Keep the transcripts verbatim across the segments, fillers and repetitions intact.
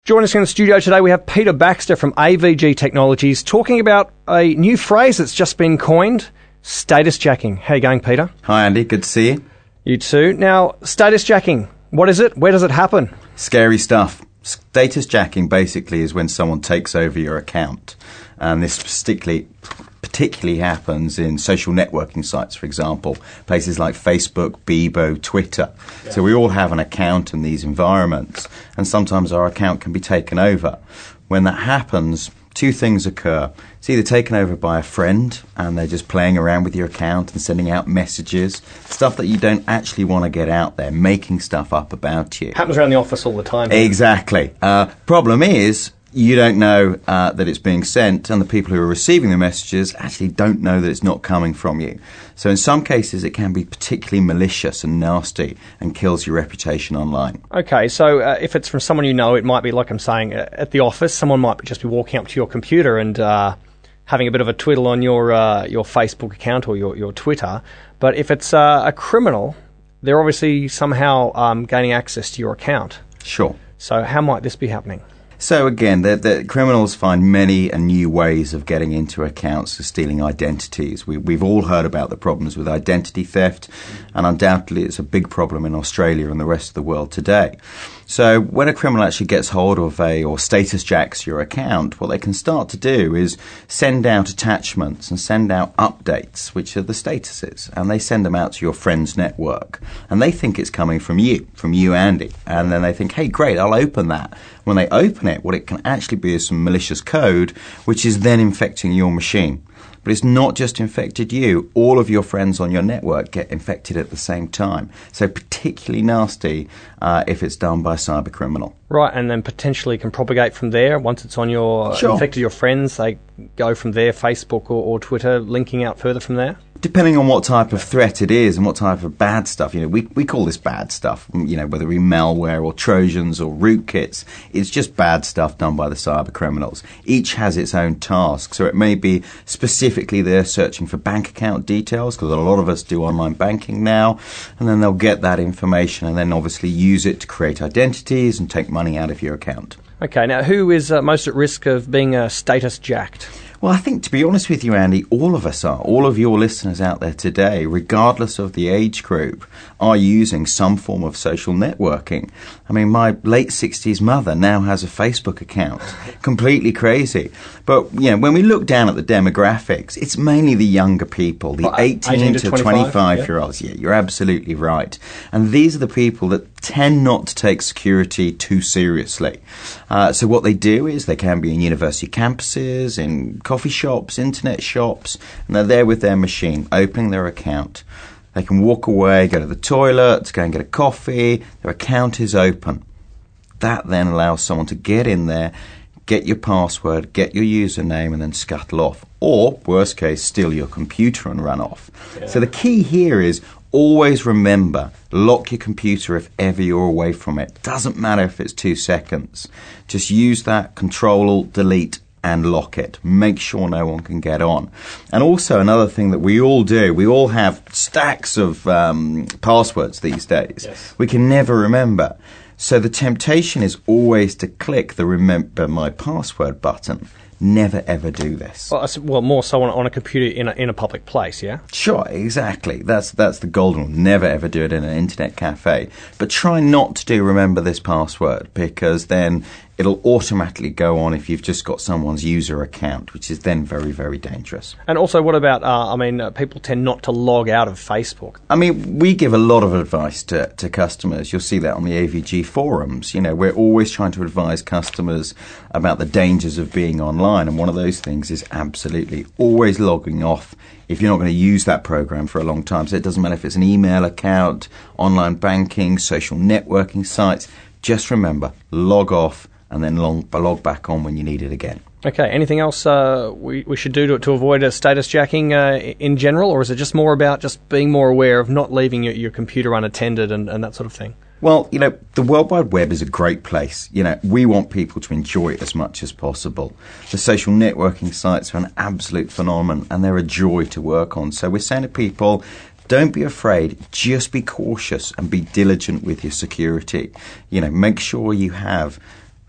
Joining us in the studio today, we have Peter Baxter from A V G Technologies talking about a new phrase that's just been coined, status jacking. How are you going, Peter? Hi, Andy. Good to see you. You too. Now, status jacking, what is it? Where does it happen? Scary stuff. Status jacking basically is when someone takes over your account. And this particularly, particularly happens in social networking sites, for example, places like Facebook, Bebo, Twitter. Yeah. So we all have an account in these environments, and sometimes our account can be taken over. When that happens, two things occur. It's either taken over by a friend and they're just playing around with your account and sending out messages, stuff that you don't actually want to get out there, making stuff up about you. Happens around the office all the time. Exactly. Uh, problem is, you don't know uh, that it's being sent, and the people who are receiving the messages actually don't know that it's not coming from you. So in some cases, it can be particularly malicious and nasty and kills your reputation online. Okay, so uh, if it's from someone you know, it might be, like I'm saying, uh, at the office, someone might just be walking up to your computer and uh, having a bit of a twiddle on your uh, your Facebook account or your, your Twitter. But if it's uh, a criminal, they're obviously somehow um, gaining access to your account. Sure. So how might this be happening? So again, the, the criminals find many and new ways of getting into accounts for stealing identities. We, we've all heard about the problems with identity theft, and undoubtedly it's a big problem in Australia and the rest of the world today. So when a criminal actually gets hold of a, or status jacks your account, what they can start to do is send out attachments and send out updates, which are the statuses, and they send them out to your friend's network. And they think it's coming from you, from you, Andy. And then they think, hey, great, I'll open that. When they open it, what it can actually be is some malicious code, which is then infecting your machine. But it's not just infected you. All of your friends on your network get infected at the same time. So particularly nasty uh, if it's done by a cyber criminal. Right, and then potentially can propagate from there. Once it's on your Sure. infected your friends, they go from there, Facebook or, or Twitter, linking out further from there? Depending on what type of threat it is and what type of bad stuff, you know, we, we call this bad stuff, you know, whether it be malware or Trojans or rootkits, it's just bad stuff done by the cyber criminals. Each has its own task, so it may be specifically they're searching for bank account details, because a lot of us do online banking now, and then they'll get that information and then obviously use it to create identities and take money out of your account. Okay, now who is uh, most at risk of being uh, status jacked? Well, I think, to be honest with you, Andy, all of us are. All of your listeners out there today, regardless of the age group, are using some form of social networking. I mean, my late sixties mother now has a Facebook account. Completely crazy. But, you know, when we look down at the demographics, it's mainly the younger people, the Well, eighteen to twenty-five-year-olds. Yeah. Yeah, you're absolutely right. And these are the people that tend not to take security too seriously. Uh, so what they do is they can be in university campuses, in coffee shops, internet shops, and they're there with their machine, opening their account. They can walk away, go to the toilet, go and get a coffee. Their account is open. That then allows someone to get in there, get your password, get your username, and then scuttle off. Or, worst case, steal your computer and run off. Yeah. So the key here is always remember, lock your computer if ever you're away from it. Doesn't matter if it's two seconds. Just use that Control-Alt-Delete and lock it. Make sure no one can get on. And also another thing that we all do, we all have stacks of um, passwords these days. Yes. We can never remember. So the temptation is always to click the Remember My Password button. Never ever do this. Well, well more so on, on a computer in a, in a public place, yeah? Sure, exactly. That's that's the golden rule. Never ever do it in an internet cafe. But try not to do Remember This Password, because then it'll automatically go on if you've just got someone's user account, which is then very, very dangerous. And also, what about, uh, I mean, uh, people tend not to log out of Facebook. I mean, we give a lot of advice to, to customers. You'll see that on the A V G forums. You know, we're always trying to advise customers about the dangers of being online, and one of those things is absolutely always logging off if you're not going to use that program for a long time. So it doesn't matter if it's an email account, online banking, social networking sites. Just remember, log off and then log, log back on when you need it again. Okay, anything else uh, we, we should do to, to avoid uh, status jacking uh, in general, or is it just more about just being more aware of not leaving your, your computer unattended and, and that sort of thing? Well, you know, the World Wide Web is a great place. You know, we want people to enjoy it as much as possible. The social networking sites are an absolute phenomenon, and they're a joy to work on. So we're saying to people, don't be afraid, just be cautious and be diligent with your security. You know, make sure you have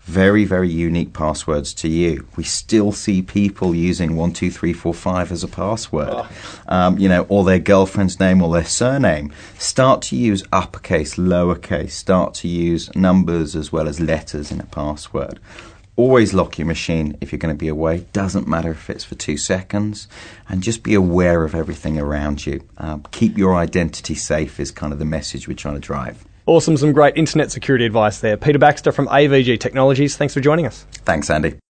very, very unique passwords to you. We still see people using one two three four five as a password, oh. um, you know, or their girlfriend's name or their surname. Start to use uppercase, lowercase. Start to use numbers as well as letters in a password. Always lock your machine if you're going to be away. Doesn't matter if it's for two seconds. And just be aware of everything around you. Um, keep your identity safe is kind of the message we're trying to drive. Awesome. Some great internet security advice there. Peter Baxter from A V G Technologies. Thanks for joining us. Thanks, Andy.